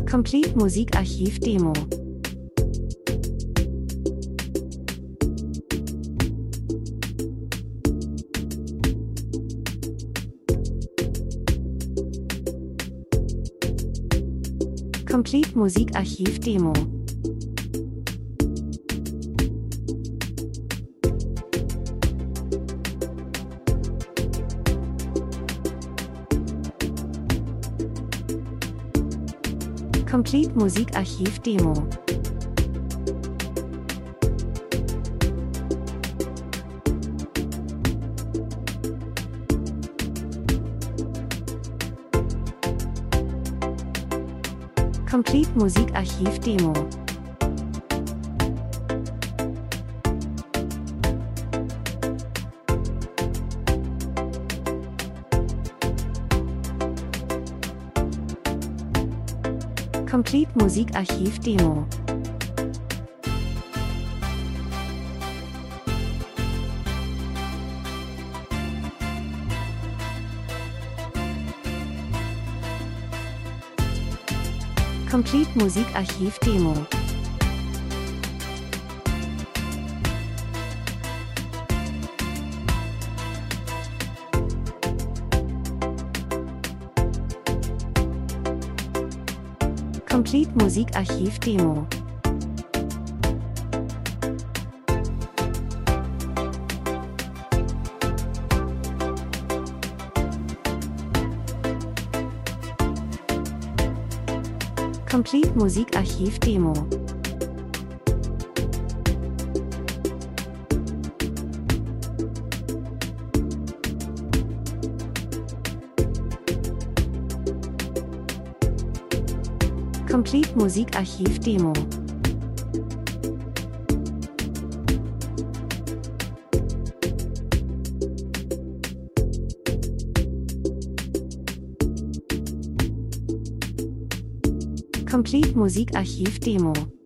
Complete Musikarchiv Demo. Complete Musikarchiv Demo. Complete Musikarchiv Demo. Complete Musikarchiv Demo. Complete Musikarchiv Demo. Complete Musikarchiv Demo. Complete Musikarchiv Demo. Complete Musikarchiv Demo. Complete Musikarchiv Demo. Complete Musikarchiv Demo.